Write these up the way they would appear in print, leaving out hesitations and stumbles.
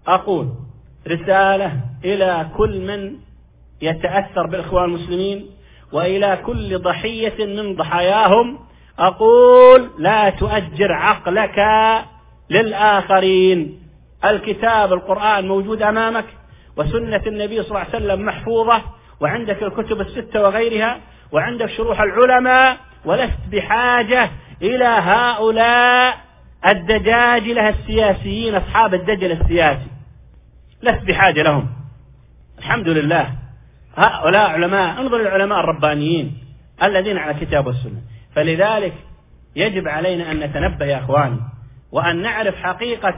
أقول رسالة إلى كل من يتأثر بالإخوان المسلمين وإلى كل ضحية من ضحاياهم، أقول لا تؤجر عقلك للآخرين. الكتاب القرآن موجود أمامك، وسنة النبي صلى الله عليه وسلم محفوظة، وعندك الكتب الستة وغيرها، وعندك شروح العلماء، ولست بحاجة إلى هؤلاء الدجاجلة السياسيين أصحاب الدجل السياسي، لست بحاجة لهم. الحمد لله هؤلاء علماء، انظر العلماء الربانيين الذين على الكتاب والسنة. فلذلك يجب علينا أن نتنبه يا أخواني، وأن نعرف حقيقة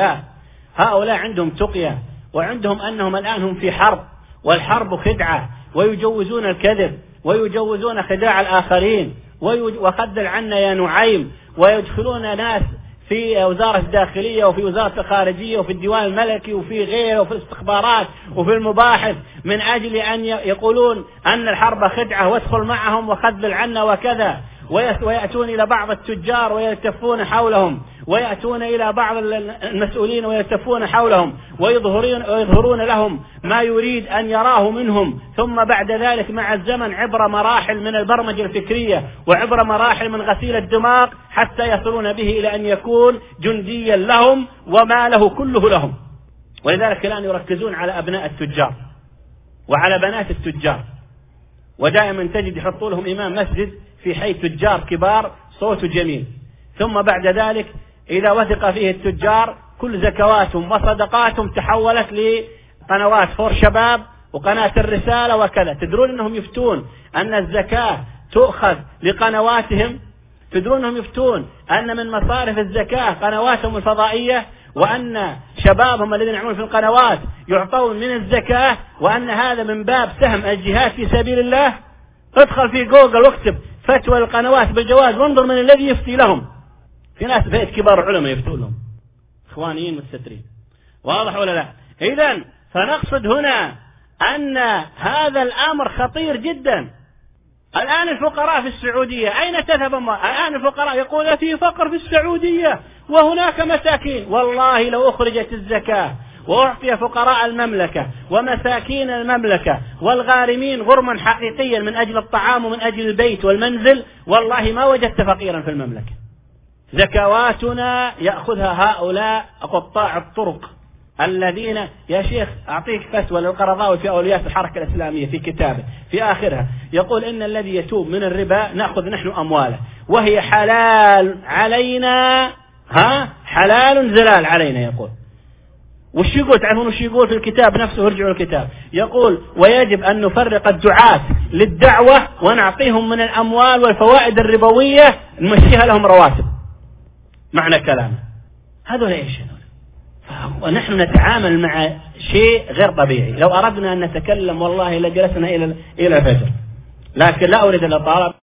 هؤلاء عندهم تقية، وعندهم أنهم الآن هم في حرب، والحرب خدعة، ويجوزون الكذب، ويجوزون خداع الآخرين، وخذل عنا يا نعيم، ويدخلون ناس في وزارة الداخلية وفي وزارة الخارجية وفي الديوان الملكي وفي غيره وفي الاستخبارات وفي المباحث من أجل أن يقولون أن الحرب خدعة، وادخل معهم وخذل عنا وكذا. ويأتون إلى بعض التجار ويلتفون حولهم، ويأتون إلى بعض المسؤولين ويلتفون حولهم، ويظهرون لهم ما يريد أن يراه منهم، ثم بعد ذلك مع الزمن عبر مراحل من البرمجة الفكرية وعبر مراحل من غسيل الدماغ حتى يصلون به إلى أن يكون جنديا لهم وما له كله لهم. ولذلك الآن يركزون على أبناء التجار وعلى بنات التجار، ودائما تجد يحطوا لهم إمام مسجد في حي تجار كبار صوته جميل، ثم بعد ذلك إذا وثق فيه التجار كل زكواتهم وصدقاتهم تحولت لقنوات فور شباب وقناة الرسالة وكذا. تدرون أنهم يفتون أن الزكاة تؤخذ لقنواتهم؟ تدرون أنهم يفتون أن من مصارف الزكاة قنواتهم الفضائية، وأن شبابهم الذين يعملون في القنوات يعطون من الزكاة، وأن هذا من باب سهم الجهاد في سبيل الله؟ ادخل في جوجل واكتب فتوى القنوات بالجواز وانظر من الذي يفتي لهم. في ناس بيت كبار العلماء يفتون لهم، إخوانيين مستترين. واضح ولا لا؟ إذن فنقصد هنا أن هذا الأمر خطير جدا. الآن الفقراء في السعودية أين تذهب أموال؟ الآن الفقراء يقول في فقر في السعودية وهناك مساكين. والله لو أخرجت الزكاة وأعطي فقراء المملكة ومساكين المملكة والغارمين غرما حقيقيا من أجل الطعام ومن أجل البيت والمنزل، والله ما وجدت فقيرا في المملكة. زكواتنا يأخذها هؤلاء قطاع الطرق الذين، يا شيخ أعطيك فتوى للقرضاوي في أوليات الحركة الإسلامية في كتابه في آخرها يقول إن الذي يتوب من الربا نأخذ نحن أمواله وهي حلال علينا، حلال زلال علينا. يقول وش يقول؟ تعرفون وش يقول في الكتاب نفسه؟ ارجعوا الكتاب. يقول ويجب أن نفرق الدعاة للدعوة ونعطيهم من الأموال والفوائد الربوية نمشيها لهم رواتب. معنى كلامه هذول ايش؟ ونحن نتعامل مع شيء غير طبيعي. لو أردنا أن نتكلم والله لجلسنا إلى الفجر، لكن لا أريد الإطالة.